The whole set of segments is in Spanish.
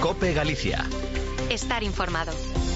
COPE Galicia. Estar informado.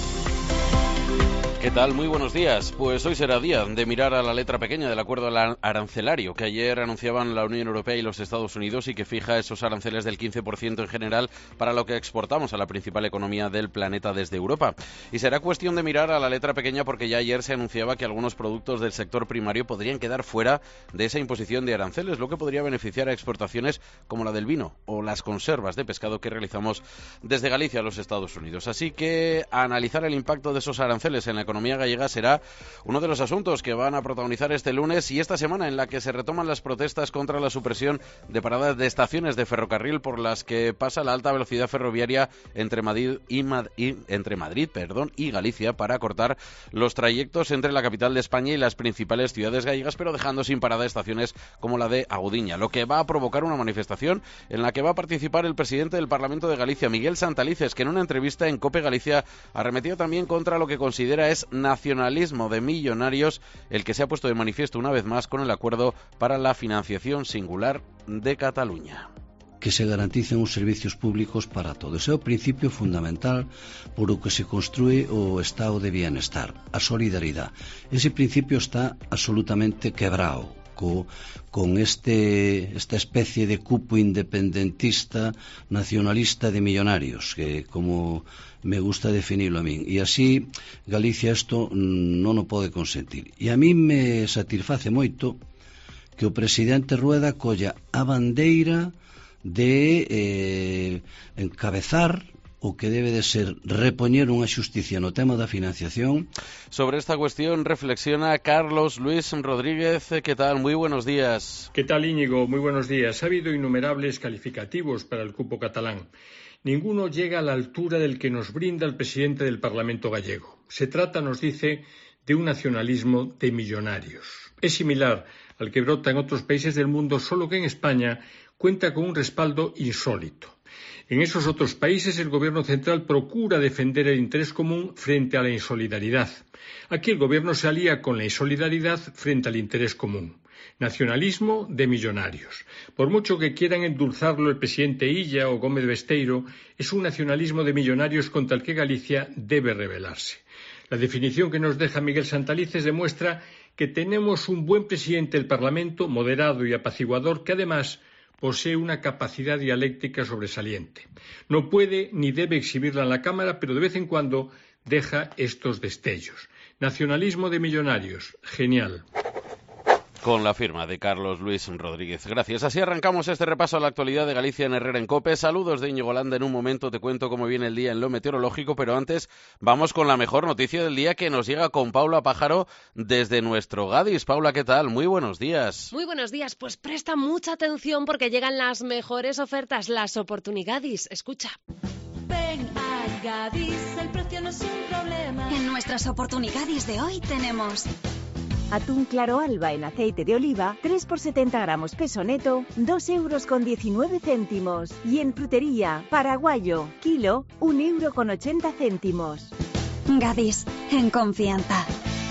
¿Qué tal? Muy buenos días. Pues hoy será día de mirar a la letra pequeña del acuerdo arancelario que ayer anunciaban la Unión Europea y los Estados Unidos y que fija esos aranceles del 15% en general para lo que exportamos a la principal economía del planeta desde Europa. Y será cuestión de mirar a la letra pequeña porque ya ayer se anunciaba que algunos productos del sector primario podrían quedar fuera de esa imposición de aranceles, lo que podría beneficiar a exportaciones como la del vino o las conservas de pescado que realizamos desde Galicia a los Estados Unidos. Así que a analizar el impacto de esos aranceles en la economía gallega será uno de los asuntos que van a protagonizar este lunes y esta semana en la que se retoman las protestas contra la supresión de paradas de estaciones de ferrocarril por las que pasa la alta velocidad ferroviaria entre Madrid y Galicia para cortar los trayectos entre la capital de España y las principales ciudades gallegas, pero dejando sin parada estaciones como la de Agudiña, lo que va a provocar una manifestación en la que va a participar el presidente del Parlamento de Galicia, Miguel Santalices, que en una entrevista en COPE Galicia arremetió también contra lo que considera es nacionalismo de millonarios, el que se ha puesto de manifiesto una vez más con el acuerdo para la financiación singular de Cataluña. Que se garanticen os servicios públicos para todos. Ese é o principio fundamental por o que se construe o estado de bienestar, a solidaridade. Ese principio está absolutamente quebrado con esta especie de cupo independentista, nacionalista de millonarios, que como me gusta definirlo a min. E así Galicia isto non o pode consentir. E a mí me satisface moito que o presidente Rueda colla a bandeira de encabezar o que debe de ser repoñer unha xusticia no tema da financiación. Sobre esta cuestión reflexiona Carlos Luis Rodríguez. ¿Qué tal? Muy buenos días. ¿Qué tal, Íñigo? Muy buenos días. Ha habido innumerables calificativos para el cupo catalán. Ninguno llega a la altura del que nos brinda el presidente del Parlamento gallego. Se trata, nos dice, de un nacionalismo de millonarios. Es similar al que brota en otros países del mundo, solo que en España cuenta con un respaldo insólito. En esos otros países el gobierno central procura defender el interés común frente a la insolidaridad. Aquí el gobierno se alía con la insolidaridad frente al interés común. Nacionalismo de millonarios. Por mucho que quieran endulzarlo el presidente Illa o Gómez Besteiro, es un nacionalismo de millonarios contra el que Galicia debe rebelarse. La definición que nos deja Miguel Santalices demuestra que tenemos un buen presidente del Parlamento, moderado y apaciguador, que además posee una capacidad dialéctica sobresaliente. No puede ni debe exhibirla en la Cámara, pero de vez en cuando deja estos destellos. Nacionalismo de millonarios, genial. Con la firma de Carlos Luis Rodríguez. Gracias. Así arrancamos este repaso a la actualidad de Galicia en Herrera en COPE. Saludos de Íñigo Landa. En un momento te cuento cómo viene el día en lo meteorológico, pero antes vamos con la mejor noticia del día que nos llega con Paula Pájaro desde nuestro Gadis. Paula, ¿qué tal? Muy buenos días. Muy buenos días. Pues presta mucha atención porque llegan las mejores ofertas, las oportunidades. Escucha. Ven a Gadis, el precio no es un problema. En nuestras oportunidades de hoy tenemos atún claro alba en aceite de oliva, 3 por 70 gramos peso neto, 2,19 €. Y en frutería, paraguayo, kilo, 1,80 €. Gadis, en confianza.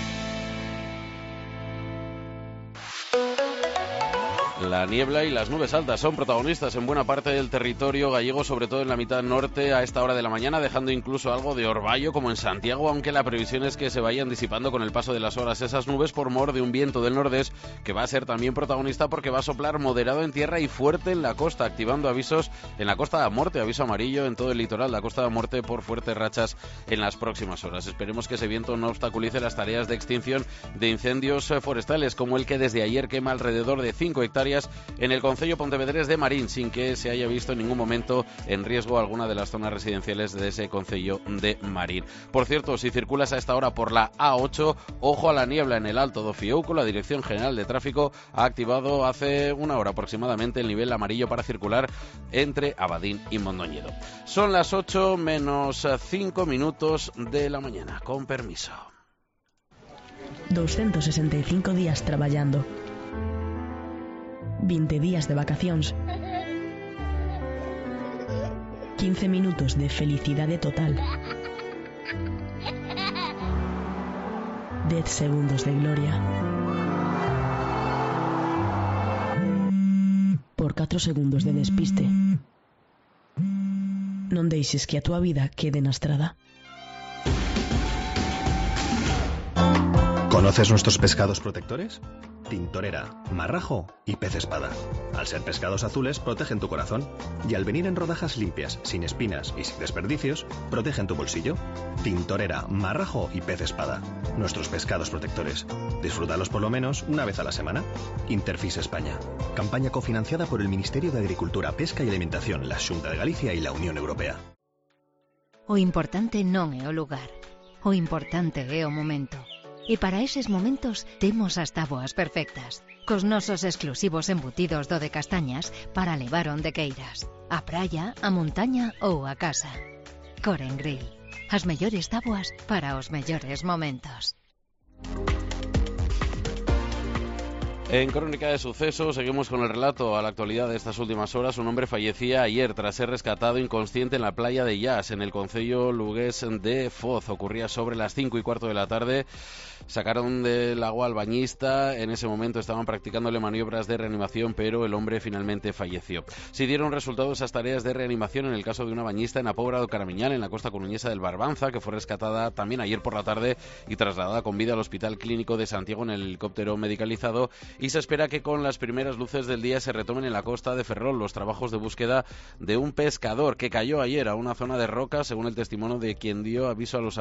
La niebla y las nubes altas son protagonistas en buena parte del territorio gallego, sobre todo en la mitad norte a esta hora de la mañana, dejando incluso algo de orvallo como en Santiago, aunque la previsión es que se vayan disipando con el paso de las horas esas nubes por mor de un viento del nordés que va a ser también protagonista porque va a soplar moderado en tierra y fuerte en la costa, activando avisos en la Costa da Morte, aviso amarillo en todo el litoral de la Costa da Morte por fuertes rachas en las próximas horas. Esperemos que ese viento no obstaculice las tareas de extinción de incendios forestales, como el que desde ayer quema alrededor de 5 hectáreas en el concello pontevedrés de Marín, sin que se haya visto en ningún momento en riesgo alguna de las zonas residenciales de ese concello de Marín. Por cierto, si circulas a esta hora por la A8, ojo a la niebla en el Alto do Fiouco. La Dirección General de Tráfico ha activado hace una hora aproximadamente el nivel amarillo para circular entre Abadín y Mondoñedo. Son las 8 menos 5 minutos de la mañana. Con permiso. 265 días traballando, 20 días de vacacións, 15 minutos de felicidade total, 10 segundos de gloria, por 4 segundos de despiste, Non deixes que a túa vida quede na estrada. ¿Conoces nuestros pescados protectores? Tintorera, marrajo y pez espada. Al ser pescados azules, protegen tu corazón. Y al venir en rodajas limpias, sin espinas y sin desperdicios, protegen tu bolsillo. Tintorera, marrajo y pez espada. Nuestros pescados protectores. Disfrútalos por lo menos una vez a la semana. Interfis España. Campaña cofinanciada por el Ministerio de Agricultura, Pesca y Alimentación, la Xunta de Galicia y la Unión Europea. O importante non é o lugar. O importante é o momento. E para eses momentos temos as táboas perfectas, cos nosos exclusivos embutidos do de castañas para levar onde queiras, a praia, a montaña ou a casa. Coren Grill, as mellores táboas para os mellores momentos. En Crónica de Sucesos seguimos con el relato a la actualidad de estas últimas horas. Un hombre fallecía ayer tras ser rescatado inconsciente en la playa de Llas, en el concello lugués de Foz. Ocurría sobre las 5:15 de la tarde. Sacaron del agua al bañista. En ese momento estaban practicándole maniobras de reanimación, pero el hombre finalmente falleció. Sí dieron resultado esas tareas de reanimación en el caso de una bañista en Apobra do Caramiñal, en la costa coruñesa del Barbanza, que fue rescatada también ayer por la tarde y trasladada con vida al Hospital Clínico de Santiago en el helicóptero medicalizado. Y se espera que con las primeras luces del día se retomen en la costa de Ferrol los trabajos de búsqueda de un pescador que cayó ayer a una zona de rocas, según el testimonio de quien dio aviso a los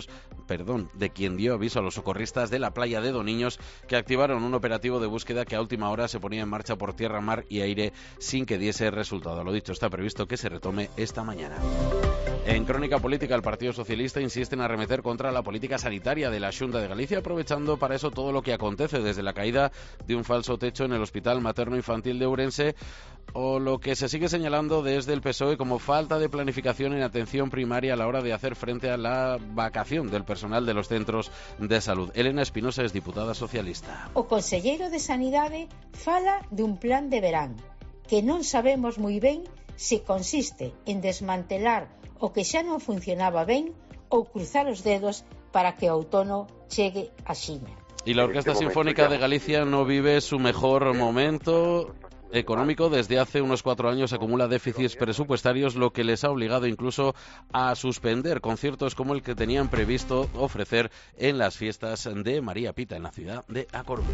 socorristas de la playa de Doniños, que activaron un operativo de búsqueda que a última hora se ponía en marcha por tierra, mar y aire sin que diese resultado. Lo dicho, está previsto que se retome esta mañana. En Crónica Política, el Partido Socialista insiste en arremeter contra la política sanitaria de la Xunta de Galicia, aprovechando para eso todo lo que acontece, desde la caída de un falso techo en el Hospital Materno-Infantil de Ourense o lo que se sigue señalando desde el PSOE como falta de planificación en atención primaria a la hora de hacer frente a la vacación del personal de los centros de salud. Elena Espinosa es diputada socialista. O conselleiro de Sanidade fala de un plan de verán que non sabemos moi ben se consiste en desmantelar o que xa non funcionaba ben ou cruzar os dedos para que o outono chegue a Xiña. Y la Orquesta Sinfónica de Galicia no vive su mejor momento económico. Desde hace unos 4 años acumula déficits presupuestarios, lo que les ha obligado incluso a suspender conciertos como el que tenían previsto ofrecer en las fiestas de María Pita en la ciudad de A Coruña.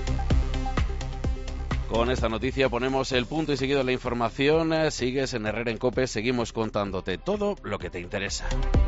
Con esta noticia ponemos el punto y seguido en la información. Sigues en Herrera en COPE, seguimos contándote todo lo que te interesa.